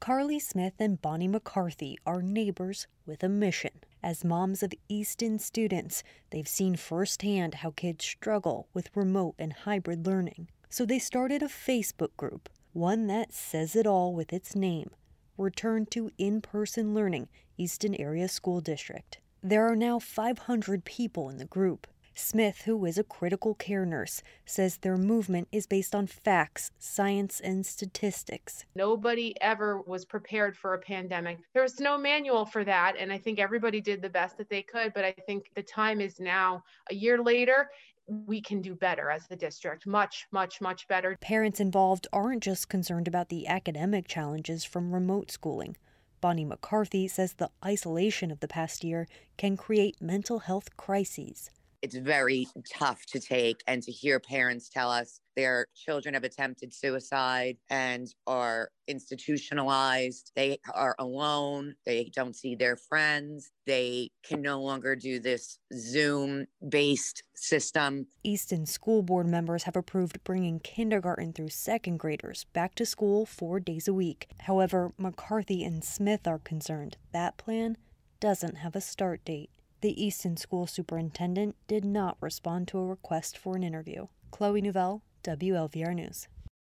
Carly Smith and Bonnie McCarthy are neighbors with a mission. As moms of Easton students, they've seen firsthand how kids struggle with remote and hybrid learning. So they started a Facebook group, one that says it all with its name: Return to In-Person Learning, Easton Area School District. There are now 500 people in the group. Smith, who is a critical care nurse, says their movement is based on facts, science, and statistics. Nobody ever was prepared for a pandemic. There was no manual for that, and I think everybody did the best that they could, but I think the time is now. A year later, we can do better as the district, much, much, much better. Parents involved aren't just concerned about the academic challenges from remote schooling. Bonnie McCarthy says the isolation of the past year can create mental health crises. It's very tough to take, and to hear parents tell us their children have attempted suicide and are institutionalized. They are alone. They don't see their friends. They can no longer do this Zoom-based system. Easton School Board members have approved bringing kindergarten through second graders back to school 4 days a week. However, McCarthy and Smith are concerned that plan doesn't have a start date. The Easton school superintendent did not respond to a request for an interview. Chloe Nouvelle, WLVR News.